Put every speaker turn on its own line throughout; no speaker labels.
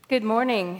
Good morning.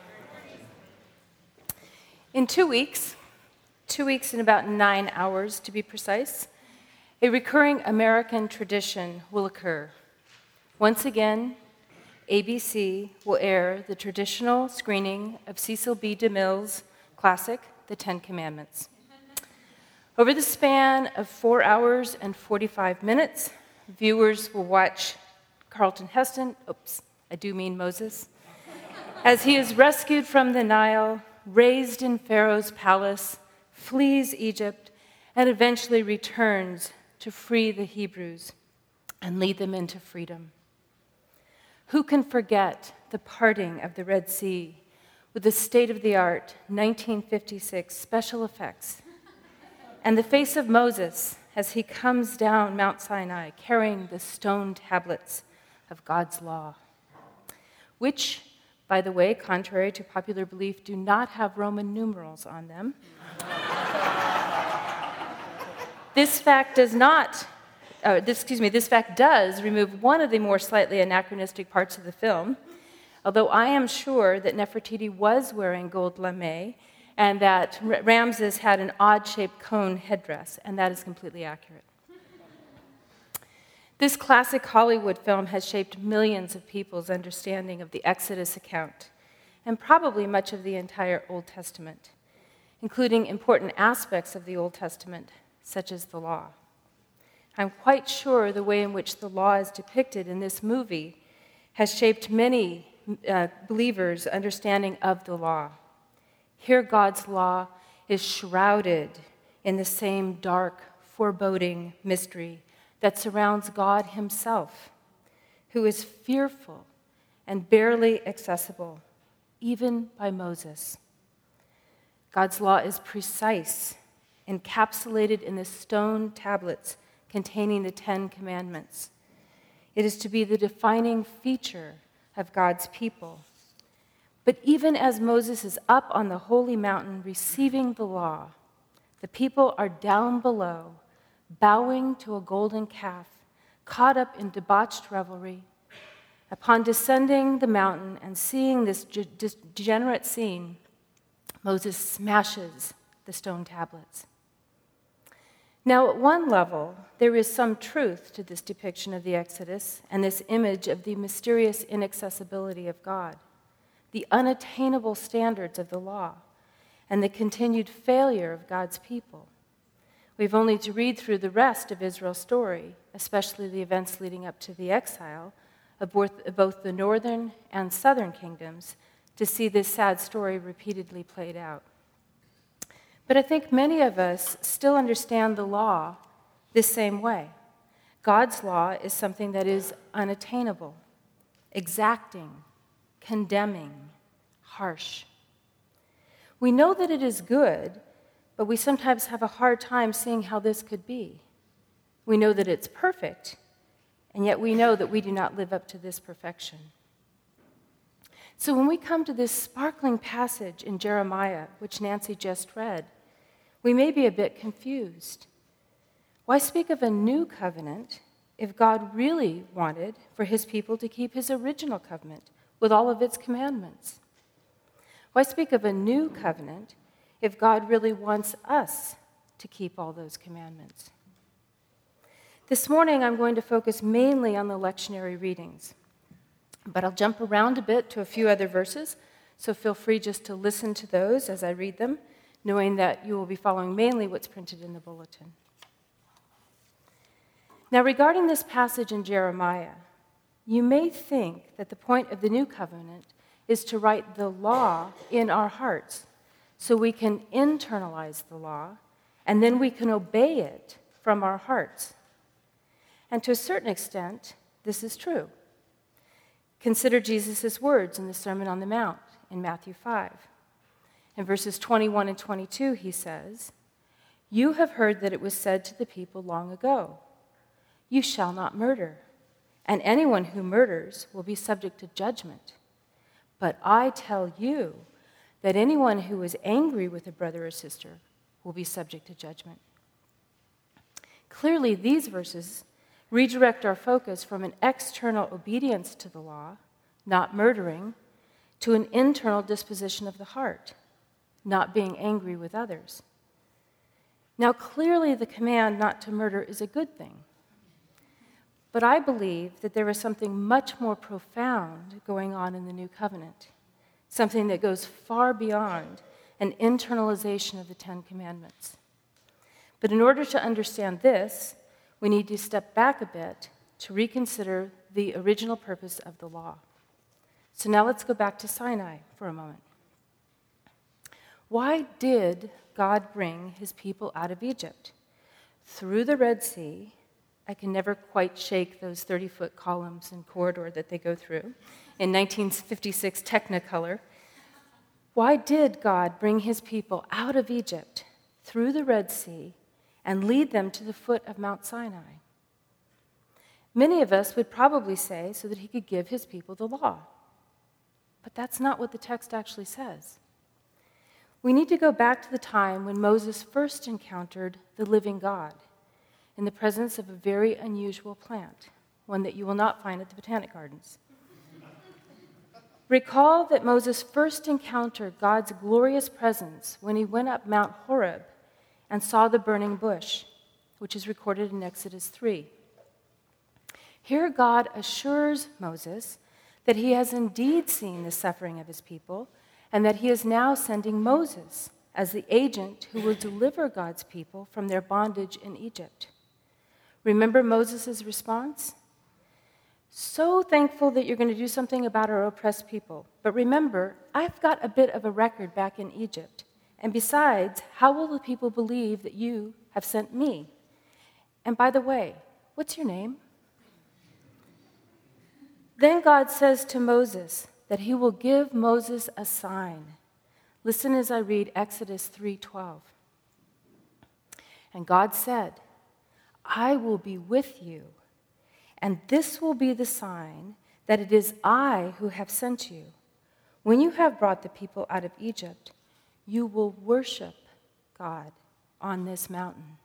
In 2 weeks in about 9 hours to be precise, a recurring American tradition will occur. Once again, ABC will air the traditional screening of Cecil B. DeMille's classic, The Ten Commandments. Over the span of 4 hours and 45 minutes, viewers will watch Charlton Heston, Moses, as he is rescued from the Nile, raised in Pharaoh's palace, flees Egypt, and eventually returns to free the Hebrews and lead them into freedom. Who can forget the parting of the Red Sea with the state-of-the-art 1956 special effects and the face of Moses as he comes down Mount Sinai carrying the stone tablets of God's law, which, by the way, contrary to popular belief, do not have Roman numerals on them. This fact does remove one of the more slightly anachronistic parts of the film, although I am sure that Nefertiti was wearing gold lame and that Ramses had an odd-shaped cone headdress, and that is completely accurate. This classic Hollywood film has shaped millions of people's understanding of the Exodus account, and probably much of the entire Old Testament, including important aspects of the Old Testament, such as the law. I'm quite sure the way in which the law is depicted in this movie has shaped many believers' understanding of the law. Here, God's law is shrouded in the same dark, foreboding mystery that surrounds God himself, who is fearful and barely accessible, even by Moses. God's law is precise, encapsulated in the stone tablets containing the Ten Commandments. It is to be the defining feature of God's people. But even as Moses is up on the holy mountain receiving the law, the people are down below, bowing to a golden calf, caught up in debauched revelry. Upon descending the mountain and seeing this degenerate scene, Moses smashes the stone tablets. Now, at one level, there is some truth to this depiction of the Exodus and this image of the mysterious inaccessibility of God, the unattainable standards of the law, and the continued failure of God's people. We've only to read through the rest of Israel's story, especially the events leading up to the exile of both the northern and southern kingdoms, to see this sad story repeatedly played out. But I think many of us still understand the law this same way. God's law is something that is unattainable, exacting, condemning, harsh. We know that it is good, but we sometimes have a hard time seeing how this could be. We know that it's perfect, and yet we know that we do not live up to this perfection. So when we come to this sparkling passage in Jeremiah, which Nancy just read, we may be a bit confused. Why speak of a new covenant if God really wanted for his people to keep his original covenant with all of its commandments? Why speak of a new covenant if God really wants us to keep all those commandments? This morning, I'm going to focus mainly on the lectionary readings, but I'll jump around a bit to a few other verses, so feel free just to listen to those as I read them, knowing that you will be following mainly what's printed in the bulletin. Now, regarding this passage in Jeremiah, you may think that the point of the new covenant is to write the law in our hearts so we can internalize the law, and then we can obey it from our hearts. And to a certain extent, this is true. Consider Jesus' words in the Sermon on the Mount in Matthew 5. In verses 21 and 22, he says, "You have heard that it was said to the people long ago, 'You shall not murder, and anyone who murders will be subject to judgment.' But I tell you that anyone who is angry with a brother or sister will be subject to judgment." Clearly, these verses redirect our focus from an external obedience to the law, not murdering, to an internal disposition of the heart, not being angry with others. Now, clearly the command not to murder is a good thing. But I believe that there is something much more profound going on in the New Covenant, something that goes far beyond an internalization of the Ten Commandments. But in order to understand this, we need to step back a bit to reconsider the original purpose of the law. So now let's go back to Sinai for a moment. Why did God bring his people out of Egypt? Through the Red Sea. I can never quite shake those 30-foot columns and corridor that they go through in 1956 Technicolor. Why did God bring his people out of Egypt through the Red Sea and lead them to the foot of Mount Sinai? Many of us would probably say so that he could give his people the law. But that's not what the text actually says. We need to go back to the time when Moses first encountered the living God in the presence of a very unusual plant, one that you will not find at the Botanic Gardens. Recall that Moses first encountered God's glorious presence when he went up Mount Horeb and saw the burning bush, which is recorded in Exodus 3. Here God assures Moses that he has indeed seen the suffering of his people and that he is now sending Moses as the agent who will deliver God's people from their bondage in Egypt. Remember Moses' response? So thankful that you're going to do something about our oppressed people. But remember, I've got a bit of a record back in Egypt. And besides, how will the people believe that you have sent me? And by the way, what's your name? Then God says to Moses that he will give Moses a sign. Listen as I read Exodus 3:12. And God said, I will be with you, and this will be the sign that it is I who have sent you. When you have brought the people out of Egypt, you will worship God on this mountain.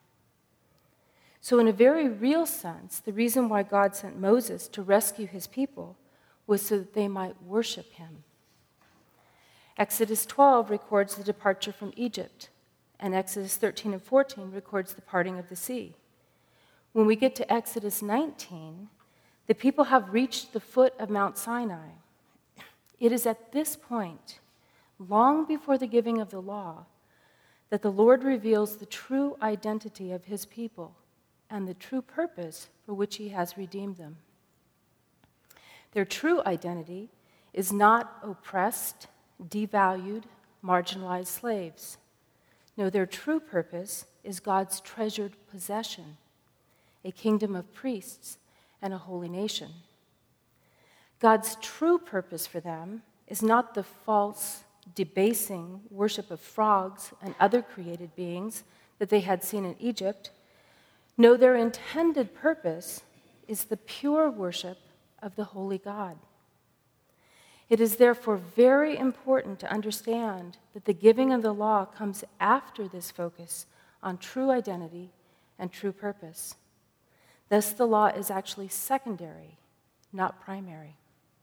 So in a very real sense, the reason why God sent Moses to rescue his people was so that they might worship him. Exodus 12 records the departure from Egypt, and Exodus 13 and 14 records the parting of the sea. When we get to Exodus 19, the people have reached the foot of Mount Sinai. It is at this point, long before the giving of the law, that the Lord reveals the true identity of his people and the true purpose for which he has redeemed them. Their true identity is not oppressed, devalued, marginalized slaves. No, their true purpose is God's treasured possession, a kingdom of priests, and a holy nation. God's true purpose for them is not the false, debasing worship of frogs and other created beings that they had seen in Egypt. No, their intended purpose is the pure worship of the holy God. It is therefore very important to understand that the giving of the law comes after this focus on true identity and true purpose. Thus, the law is actually secondary, not primary.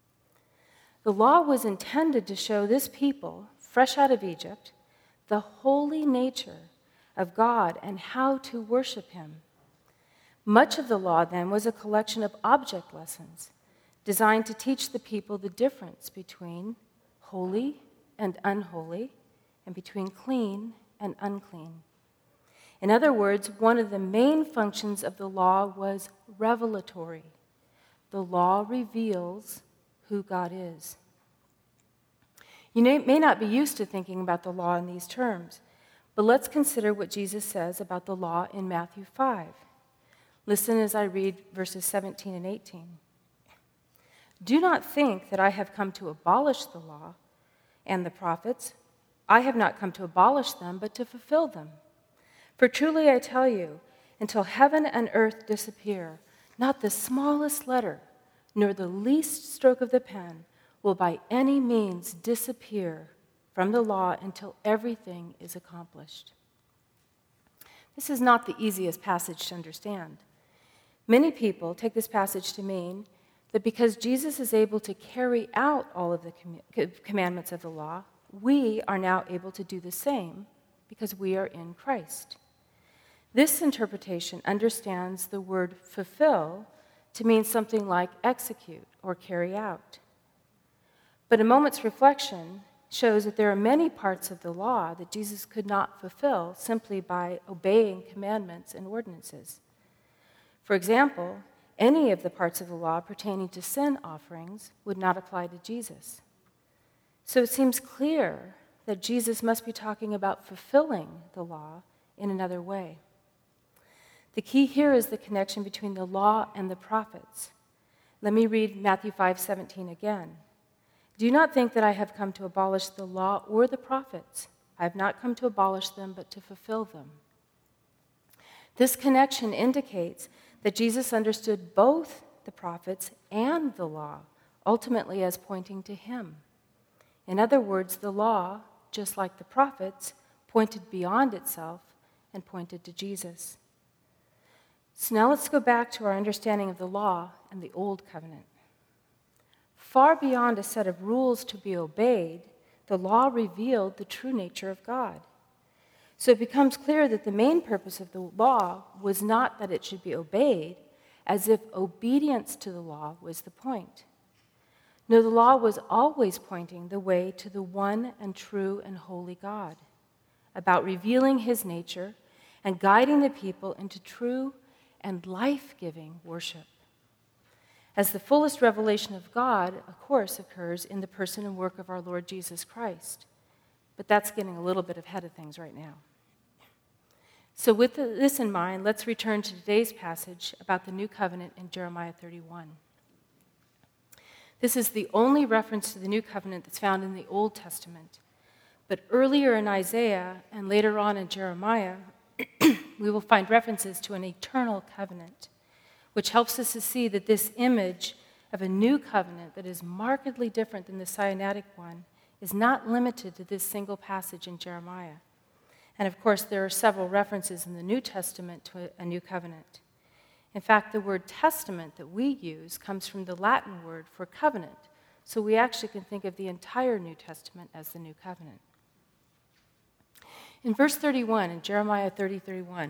The law was intended to show this people, fresh out of Egypt, the holy nature of God and how to worship him. Much of the law, then, was a collection of object lessons designed to teach the people the difference between holy and unholy and between clean and unclean. In other words, one of the main functions of the law was revelatory. The law reveals who God is. You may not be used to thinking about the law in these terms, but let's consider what Jesus says about the law in Matthew 5. Listen as I read verses 17 and 18. Do not think that I have come to abolish the law and the prophets. I have not come to abolish them, but to fulfill them. For truly I tell you, until heaven and earth disappear, not the smallest letter, nor the least stroke of the pen will by any means disappear from the law until everything is accomplished. This is not the easiest passage to understand. Many people take this passage to mean that because Jesus is able to carry out all of the commandments of the law, we are now able to do the same because we are in Christ. This interpretation understands the word fulfill to mean something like execute or carry out. But a moment's reflection shows that there are many parts of the law that Jesus could not fulfill simply by obeying commandments and ordinances. For example, any of the parts of the law pertaining to sin offerings would not apply to Jesus. So it seems clear that Jesus must be talking about fulfilling the law in another way. The key here is the connection between the law and the prophets. Let me read Matthew 5:17 again. Do not think that I have come to abolish the law or the prophets. I have not come to abolish them, but to fulfill them. This connection indicates that Jesus understood both the prophets and the law, ultimately as pointing to him. In other words, the law, just like the prophets, pointed beyond itself and pointed to Jesus. So now let's go back to our understanding of the law and the Old Covenant. Far beyond a set of rules to be obeyed, the law revealed the true nature of God. So it becomes clear that the main purpose of the law was not that it should be obeyed, as if obedience to the law was the point. No, the law was always pointing the way to the one and true and holy God, about revealing his nature and guiding the people into true and life-giving worship. As the fullest revelation of God, of course, occurs in the person and work of our Lord Jesus Christ. But that's getting a little bit ahead of things right now. So with this in mind, let's return to today's passage about the new covenant in Jeremiah 31. This is the only reference to the new covenant that's found in the Old Testament. But earlier in Isaiah and later on in Jeremiah, we will find references to an eternal covenant, which helps us to see that this image of a new covenant that is markedly different than the Sinaitic one is not limited to this single passage in Jeremiah. And of course, there are several references in the New Testament to a new covenant. In fact, the word testament that we use comes from the Latin word for covenant, so we actually can think of the entire New Testament as the new covenant. In verse 31, in Jeremiah 31,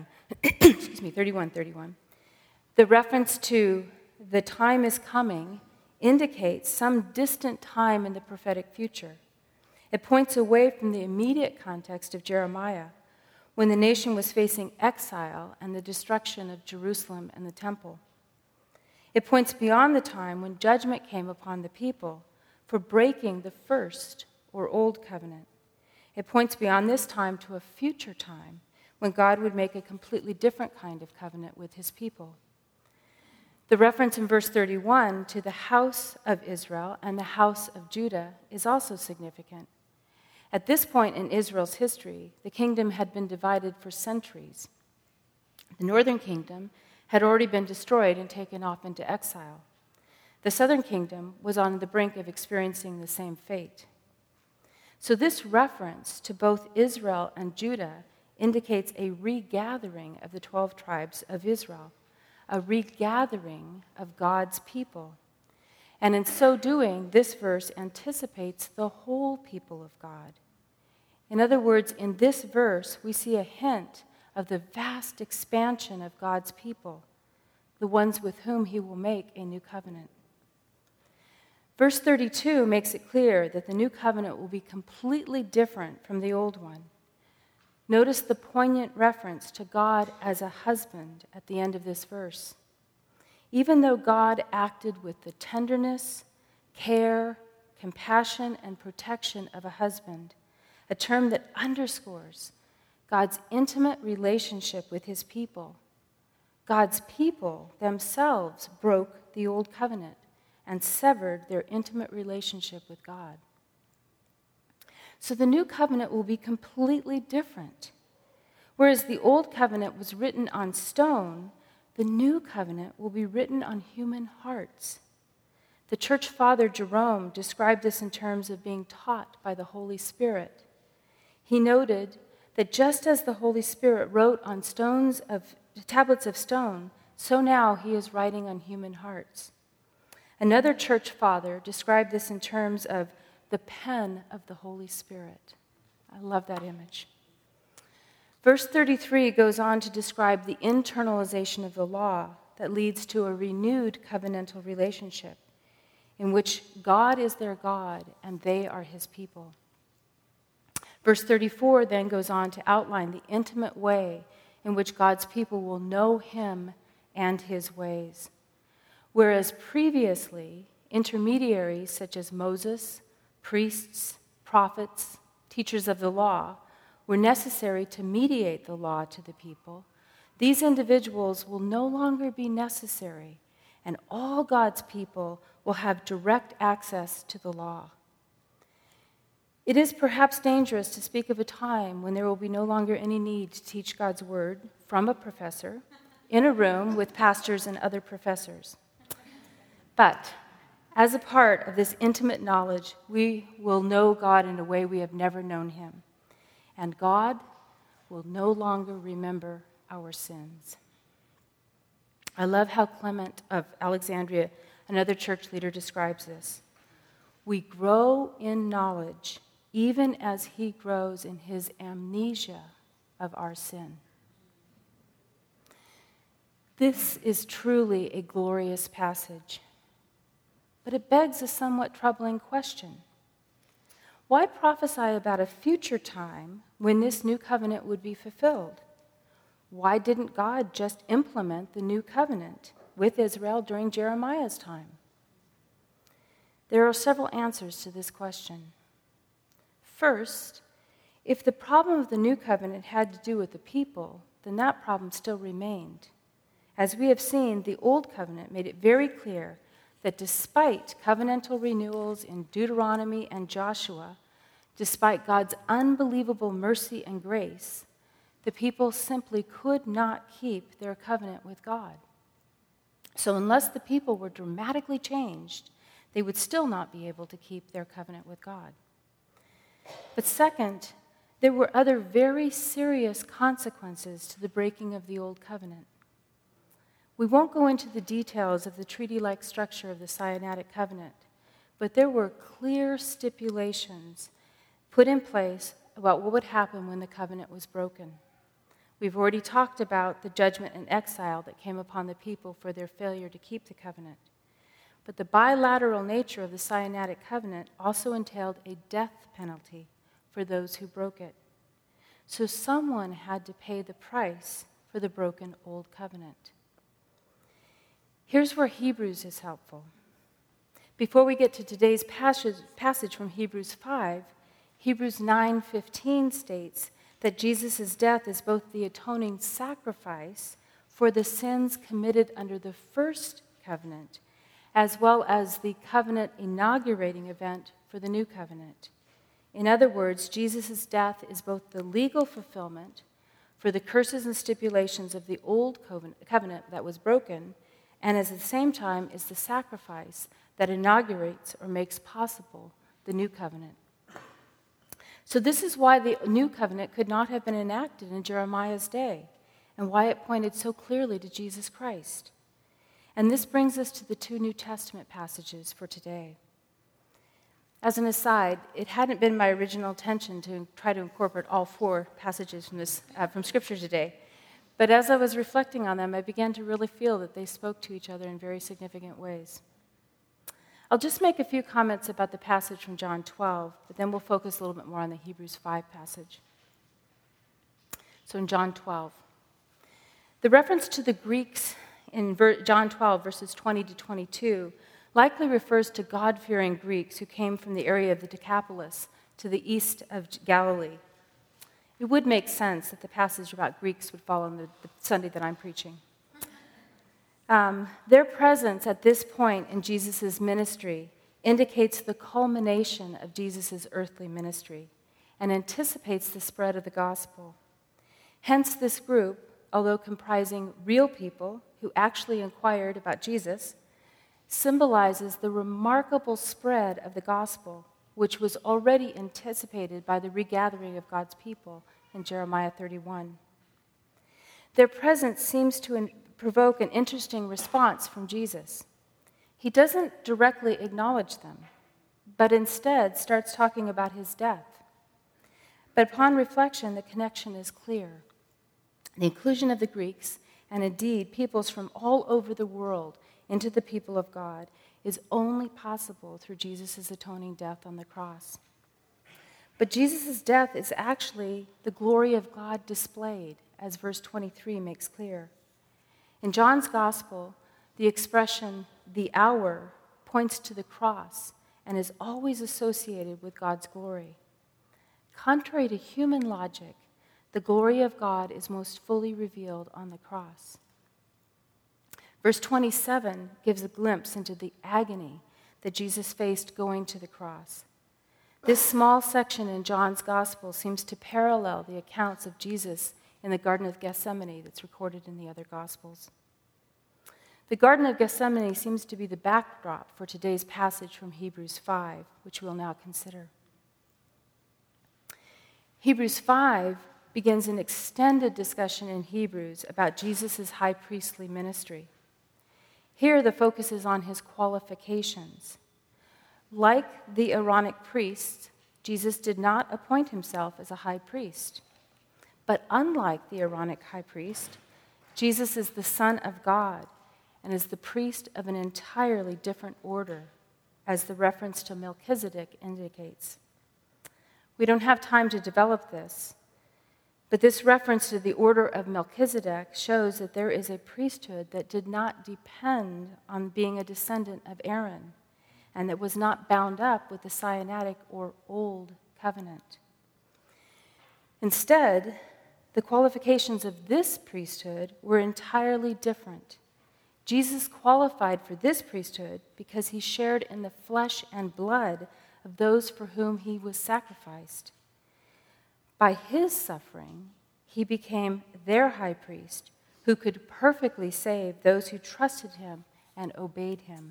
the reference to the time is coming indicates some distant time in the prophetic future. It points away from the immediate context of Jeremiah, when the nation was facing exile and the destruction of Jerusalem and the temple. It points beyond the time when judgment came upon the people for breaking the first or old covenant. It points beyond this time to a future time when God would make a completely different kind of covenant with his people. The reference in verse 31 to the house of Israel and the house of Judah is also significant. At this point in Israel's history, the kingdom had been divided for centuries. The northern kingdom had already been destroyed and taken off into exile. The southern kingdom was on the brink of experiencing the same fate. So this reference to both Israel and Judah indicates a regathering of the 12 tribes of Israel, a regathering of God's people. And in so doing, this verse anticipates the whole people of God. In other words, in this verse, we see a hint of the vast expansion of God's people, the ones with whom he will make a new covenant. Verse 32 makes it clear that the new covenant will be completely different from the old one. Notice the poignant reference to God as a husband at the end of this verse. Even though God acted with the tenderness, care, compassion, and protection of a husband, a term that underscores God's intimate relationship with his people, God's people themselves broke the old covenant and severed their intimate relationship with God. So the new covenant will be completely different. Whereas the old covenant was written on stone, the new covenant will be written on human hearts. The church father Jerome described this in terms of being taught by the Holy Spirit. He noted that just as the Holy Spirit wrote on tablets of stone, so now he is writing on human hearts. Another church father described this in terms of the pen of the Holy Spirit. I love that image. Verse 33 goes on to describe the internalization of the law that leads to a renewed covenantal relationship in which God is their God and they are his people. Verse 34 then goes on to outline the intimate way in which God's people will know him and his ways. Whereas previously, intermediaries such as Moses, priests, prophets, teachers of the law were necessary to mediate the law to the people, these individuals will no longer be necessary, and all God's people will have direct access to the law. It is perhaps dangerous to speak of a time when there will be no longer any need to teach God's word from a professor in a room with pastors and other professors. But as a part of this intimate knowledge, we will know God in a way we have never known him. And God will no longer remember our sins. I love how Clement of Alexandria, another church leader, describes this. We grow in knowledge even as he grows in his amnesia of our sin. This is truly a glorious passage, but it begs a somewhat troubling question. Why prophesy about a future time when this new covenant would be fulfilled? Why didn't God just implement the new covenant with Israel during Jeremiah's time? There are several answers to this question. First, if the problem of the new covenant had to do with the people, then that problem still remained. As we have seen, the old covenant made it very clear that despite covenantal renewals in Deuteronomy and Joshua, despite God's unbelievable mercy and grace, the people simply could not keep their covenant with God. So unless the people were dramatically changed, they would still not be able to keep their covenant with God. But second, there were other very serious consequences to the breaking of the old covenant. We won't go into the details of the treaty-like structure of the Sinaitic covenant, but there were clear stipulations put in place about what would happen when the covenant was broken. We've already talked about the judgment and exile that came upon the people for their failure to keep the covenant. But the bilateral nature of the Sinaitic covenant also entailed a death penalty for those who broke it. So someone had to pay the price for the broken old covenant. Here's where Hebrews is helpful. Before we get to today's passage from Hebrews 5, Hebrews 9:15 states that Jesus' death is both the atoning sacrifice for the sins committed under the first covenant, as well as the covenant inaugurating event for the new covenant. In other words, Jesus' death is both the legal fulfillment for the curses and stipulations of the old covenant that was broken, and at the same time is the sacrifice that inaugurates or makes possible the new covenant. So this is why the new covenant could not have been enacted in Jeremiah's day, and why it pointed so clearly to Jesus Christ. And this brings us to the two New Testament passages for today. As an aside, it hadn't been my original intention to try to incorporate all four passages from Scripture today. But as I was reflecting on them, I began to really feel that they spoke to each other in very significant ways. I'll just make a few comments about the passage from John 12, but then we'll focus a little bit more on the Hebrews 5 passage. So in John 12, the reference to the Greeks in John 12, verses 20 to 22, likely refers to God-fearing Greeks who came from the area of the Decapolis to the east of Galilee. It would make sense that the passage about Greeks would fall on the Sunday that I'm preaching. Their presence at this point in Jesus' ministry indicates the culmination of Jesus' earthly ministry and anticipates the spread of the gospel. Hence, this group, although comprising real people who actually inquired about Jesus, symbolizes the remarkable spread of the gospel, which was already anticipated by the regathering of God's people in Jeremiah 31. Their presence seems to provoke an interesting response from Jesus. He doesn't directly acknowledge them, but instead starts talking about his death. But upon reflection, the connection is clear. The inclusion of the Greeks, and indeed peoples from all over the world, into the people of God is only possible through Jesus' atoning death on the cross. But Jesus' death is actually the glory of God displayed, as verse 23 makes clear. In John's Gospel, the expression, the hour, points to the cross and is always associated with God's glory. Contrary to human logic, the glory of God is most fully revealed on the cross. Verse 27 gives a glimpse into the agony that Jesus faced going to the cross. This small section in John's Gospel seems to parallel the accounts of Jesus in the Garden of Gethsemane that's recorded in the other Gospels. The Garden of Gethsemane seems to be the backdrop for today's passage from Hebrews 5, which we'll now consider. Hebrews 5 begins an extended discussion in Hebrews about Jesus' high priestly ministry. Here, the focus is on his qualifications. Like the Aaronic priests, Jesus did not appoint himself as a high priest. But unlike the Aaronic high priest, Jesus is the Son of God and is the priest of an entirely different order, as the reference to Melchizedek indicates. We don't have time to develop this, but this reference to the order of Melchizedek shows that there is a priesthood that did not depend on being a descendant of Aaron, and that was not bound up with the Sinaitic or Old Covenant. Instead, the qualifications of this priesthood were entirely different. Jesus qualified for this priesthood because he shared in the flesh and blood of those for whom he was sacrificed. By his suffering, he became their high priest who could perfectly save those who trusted him and obeyed him.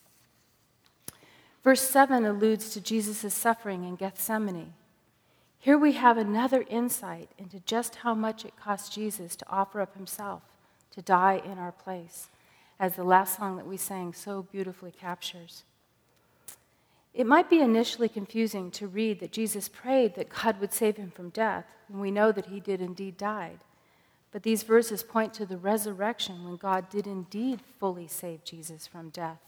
Verse 7 alludes to Jesus' suffering in Gethsemane. Here we have another insight into just how much it cost Jesus to offer up himself, to die in our place, as the last song that we sang so beautifully captures. It might be initially confusing to read that Jesus prayed that God would save him from death, when we know that he did indeed die. But these verses point to the resurrection when God did indeed fully save Jesus from death.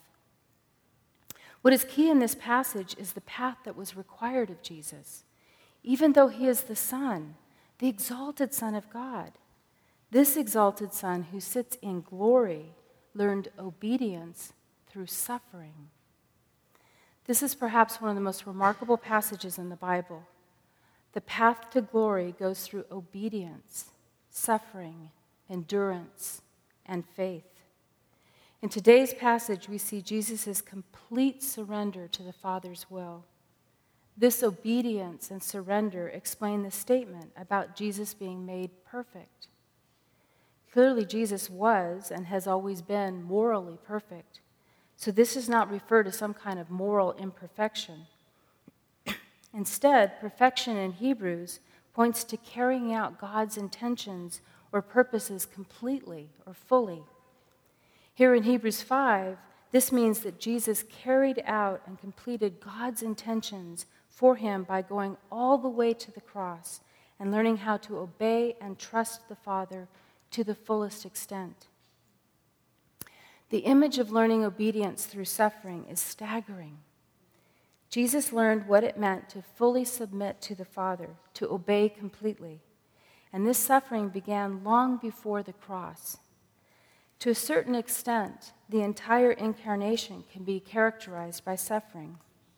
What is key in this passage is the path that was required of Jesus. Even though he is the Son, the exalted Son of God, this exalted Son who sits in glory learned obedience through suffering. This is perhaps one of the most remarkable passages in the Bible. The path to glory goes through obedience, suffering, endurance, and faith. In today's passage, we see Jesus' complete surrender to the Father's will. This obedience and surrender explain the statement about Jesus being made perfect. Clearly, Jesus was and has always been morally perfect. So this does not refer to some kind of moral imperfection. Instead, perfection in Hebrews points to carrying out God's intentions or purposes completely or fully. Here in Hebrews 5, this means that Jesus carried out and completed God's intentions for him by going all the way to the cross and learning how to obey and trust the Father to the fullest extent. The image of learning obedience through suffering is staggering. Jesus learned what it meant to fully submit to the Father, to obey completely. And this suffering began long before the cross. To a certain extent, the entire incarnation can be characterized by suffering.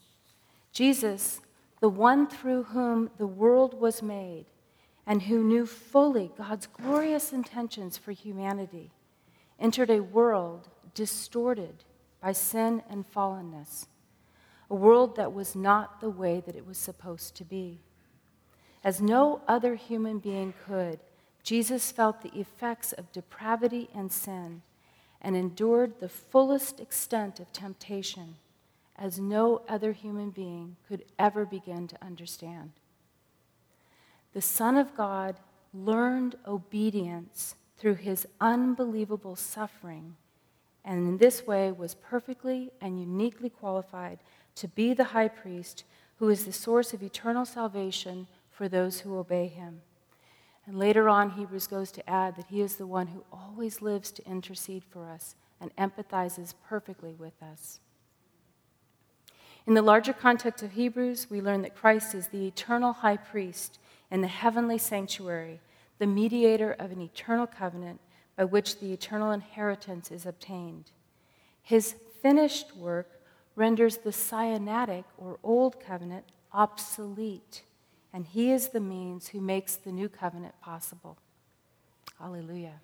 Jesus, the one through whom the world was made, and who knew fully God's glorious intentions for humanity, entered a world distorted by sin and fallenness, a world that was not the way that it was supposed to be. As no other human being could, Jesus felt the effects of depravity and sin and endured the fullest extent of temptation as no other human being could ever begin to understand. The Son of God learned obedience through his unbelievable suffering and in this way was perfectly and uniquely qualified to be the high priest who is the source of eternal salvation for those who obey him. And later on, Hebrews goes to add that he is the one who always lives to intercede for us and empathizes perfectly with us. In the larger context of Hebrews, we learn that Christ is the eternal high priest in the heavenly sanctuary, the mediator of an eternal covenant by which the eternal inheritance is obtained. His finished work renders the Sinaitic or Old Covenant obsolete, and he is the means who makes the new covenant possible. Hallelujah.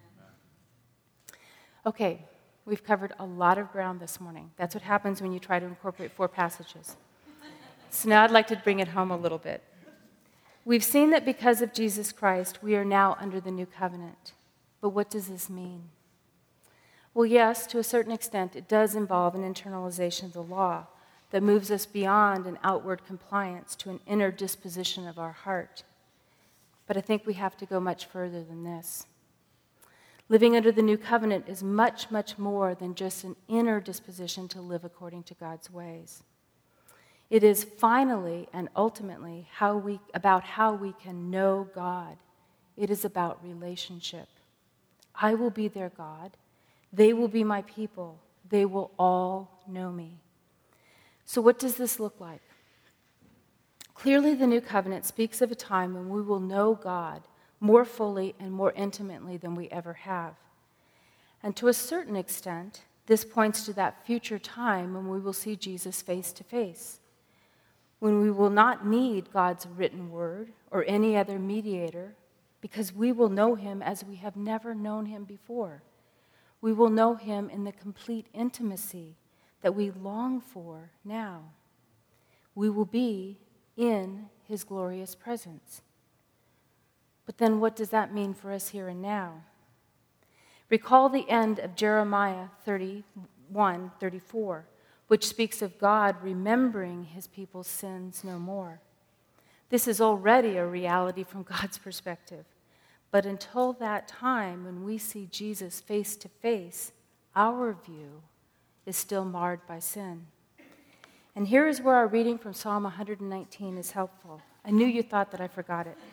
Okay, we've covered a lot of ground this morning. That's what happens when you try to incorporate 4 passages. So now I'd like to bring it home a little bit. We've seen that because of Jesus Christ, we are now under the new covenant. But what does this mean? Well, yes, to a certain extent, it does involve an internalization of the law that moves us beyond an outward compliance to an inner disposition of our heart. But I think we have to go much further than this. Living under the new covenant is much, much more than just an inner disposition to live according to God's ways. It is finally and ultimately about how we can know God. It is about relationship. I will be their God. They will be my people. They will all know me. So what does this look like? Clearly, the new covenant speaks of a time when we will know God more fully and more intimately than we ever have. And to a certain extent, this points to that future time when we will see Jesus face to face, when we will not need God's written word or any other mediator, because we will know him as we have never known him before. We will know him in the complete intimacy that we long for now. We will be in his glorious presence. But then what does that mean for us here and now? Recall the end of Jeremiah 31:34, which speaks of God remembering his people's sins no more. This is already a reality from God's perspective. But until that time, when we see Jesus face to face, our view is still marred by sin. And here is where our reading from Psalm 119 is helpful. I knew you thought that I forgot it.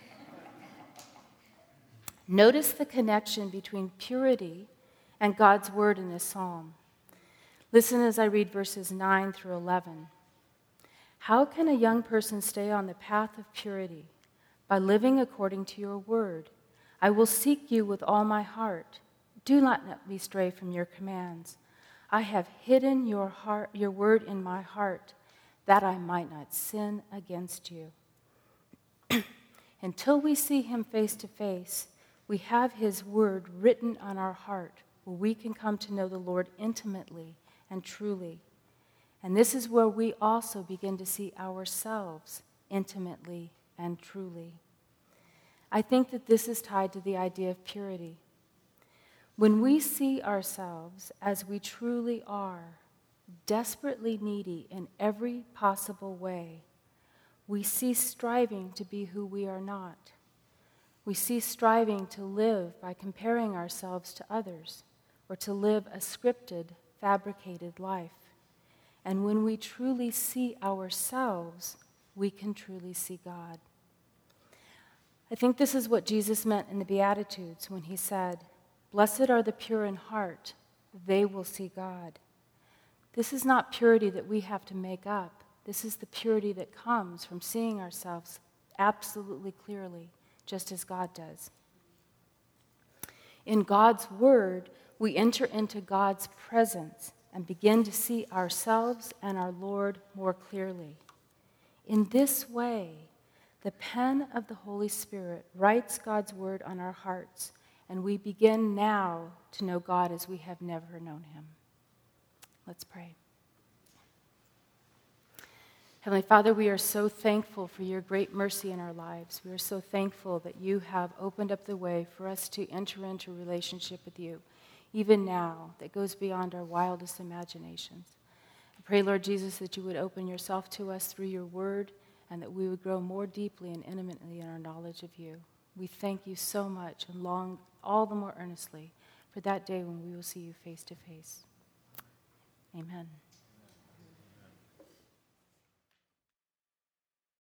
Notice the connection between purity and God's word in this psalm. Listen as I read verses 9 through 11. How can a young person stay on the path of purity? By living according to your word. I will seek you with all my heart. Do not let me stray from your commands. I have hidden your word in my heart, that I might not sin against you. Until we see him face to face, we have his word written on our heart, where we can come to know the Lord intimately and truly. And this is where we also begin to see ourselves intimately and truly. I think that this is tied to the idea of purity. When we see ourselves as we truly are, desperately needy in every possible way, we cease striving to be who we are not. We cease striving to live by comparing ourselves to others or to live a scripted, fabricated life. And when we truly see ourselves, we can truly see God. I think this is what Jesus meant in the Beatitudes when he said, "Blessed are the pure in heart, they will see God." This is not purity that we have to make up. This is the purity that comes from seeing ourselves absolutely clearly, just as God does. In God's word, we enter into God's presence and begin to see ourselves and our Lord more clearly. In this way, the pen of the Holy Spirit writes God's word on our hearts, and we begin now to know God as we have never known him. Let's pray. Heavenly Father, we are so thankful for your great mercy in our lives. We are so thankful that you have opened up the way for us to enter into a relationship with you, even now, that goes beyond our wildest imaginations. I pray, Lord Jesus, that you would open yourself to us through your word and that we would grow more deeply and intimately in our knowledge of you. We thank you so much and long all the more earnestly for that day when we will see you face to face. Amen.